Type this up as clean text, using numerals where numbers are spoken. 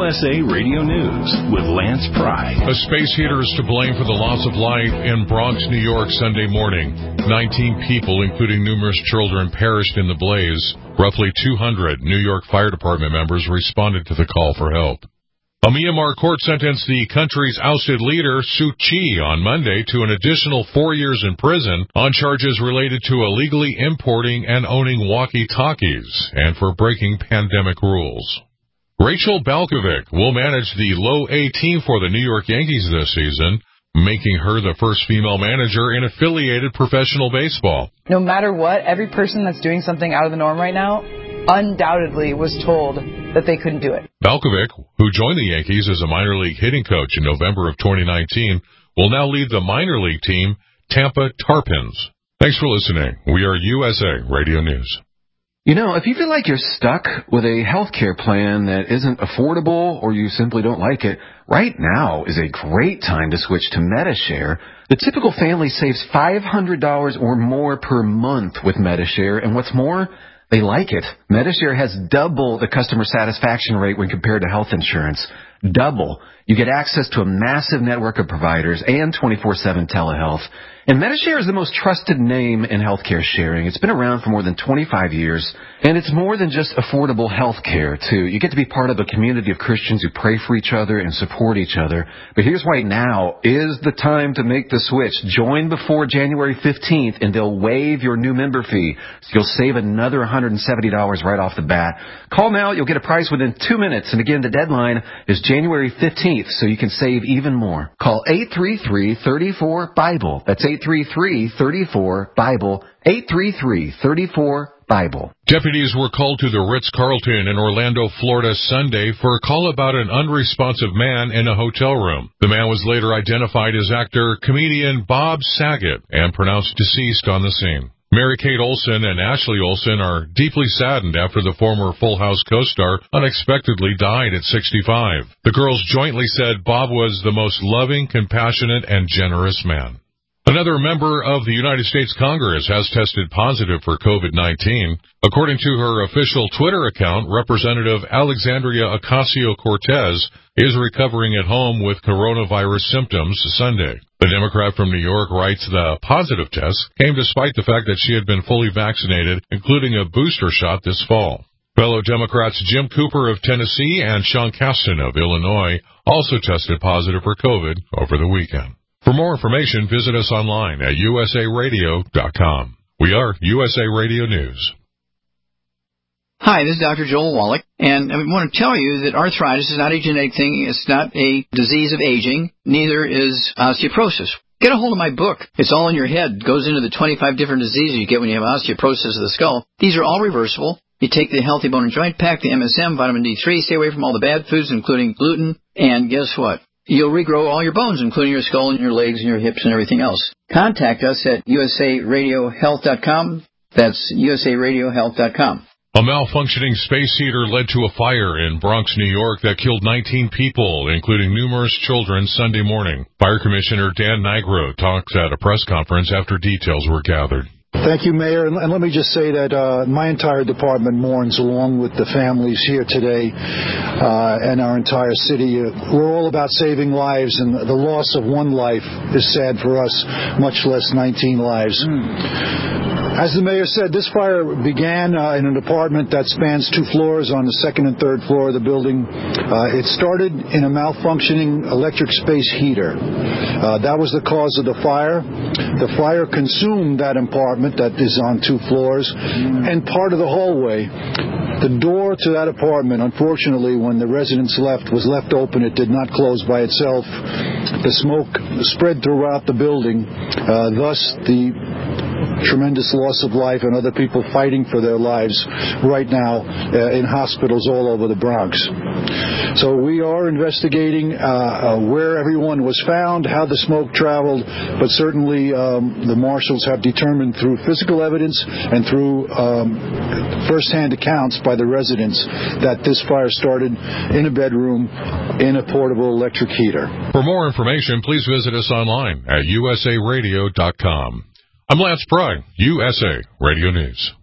USA Radio News with Lance Pry. A space heater is to blame for the loss of life in Bronx, New York, Sunday morning. 19 people, including numerous children, perished in the blaze. Roughly 200 New York Fire Department members responded to the call for help. A Myanmar court sentenced the country's ousted leader, Suu Kyi, on Monday to an additional 4 years in prison on charges related to illegally importing and owning walkie-talkies and for breaking pandemic rules. Rachel Balkovec will manage the low A team for the New York Yankees this season, making her the first female manager in affiliated professional baseball. No matter what, every person that's doing something out of the norm right now undoubtedly was told that they couldn't do it. Balkovec, who joined the Yankees as a minor league hitting coach in November of 2019, will now lead the minor league team, Tampa Tarpons. Thanks for listening. We are USA Radio News. You know, if you feel like you're stuck with a health care plan that isn't affordable or you simply don't like it, right now is a great time to switch to Medi-Share. The typical family saves $500 or more per month with Medi-Share, and what's more, they like it. Medi-Share has double the customer satisfaction rate when compared to health insurance. Double. You get access to a massive network of providers and 24/7 telehealth. And Medi-Share is the most trusted name in healthcare sharing. It's been around for more than 25 years, and it's more than just affordable health care, too. You get to be part of a community of Christians who pray for each other and support each other. But here's why now is the time to make the switch. Join before January 15th, and they'll waive your new member fee, so you'll save another $170 right off the bat. Call now. You'll get a price within 2 minutes. And again, the deadline is January 15th, so you can save even more. Call 833-34-BIBLE. That's 833-34-BIBLE. 833-34-BIBLE. Deputies were called to the Ritz-Carlton in Orlando, Florida, Sunday for a call about an unresponsive man in a hotel room. The man was later identified as actor-comedian Bob Saget and pronounced deceased on the scene. Mary-Kate Olsen and Ashley Olsen are deeply saddened after the former Full House co-star unexpectedly died at 65. The girls jointly said Bob was the most loving, compassionate, and generous man. Another member of the United States Congress has tested positive for COVID-19. According to her official Twitter account, Representative Alexandria Ocasio-Cortez is recovering at home with coronavirus symptoms Sunday. The Democrat from New York writes the positive test came despite the fact that she had been fully vaccinated, including a booster shot this fall. Fellow Democrats Jim Cooper of Tennessee and Sean Casten of Illinois also tested positive for COVID over the weekend. For more information, visit us online at usaradio.com. We are USA Radio News. Hi, this is Dr. Joel Wallach, and I want to tell you that arthritis is not a genetic thing. It's not a disease of aging. Neither is osteoporosis. Get a hold of my book. It's all in your head. It goes into the 25 different diseases you get when you have osteoporosis of the skull. These are all reversible. You take the Healthy Bone and Joint Pack, the MSM, vitamin D3, stay away from all the bad foods, including gluten, and guess what? You'll regrow all your bones, including your skull and your legs and your hips and everything else. Contact us at usaradiohealth.com. That's usaradiohealth.com. A malfunctioning space heater led to a fire in Bronx, New York that killed 19 people, including numerous children, Sunday morning. Fire Commissioner Dan Nigro talks at a press conference after details were gathered. Thank you, Mayor. And let me just say that my entire department mourns along with the families here today and our entire city. We're all about saving lives, and the loss of one life is sad for us, much less 19 lives. As the mayor said, this fire began in an apartment that spans 2 floors on the 2nd and 3rd floor of the building. It started in a malfunctioning electric space heater. That was the cause of the fire. The fire consumed that apartment that is on 2 floors and part of the hallway. The door to that apartment, unfortunately, when the residents left, was left open. It did not close by itself. The smoke spread throughout the building, thus the tremendous loss of life and other people fighting for their lives right now in hospitals all over the Bronx. So we are investigating where everyone was found, how the smoke traveled, but certainly the marshals have determined through physical evidence and through first-hand accounts by the residents that this fire started in a bedroom in a portable electric heater. For more information, please visit us online at usaradio.com. I'm Lance Pry, USA Radio News.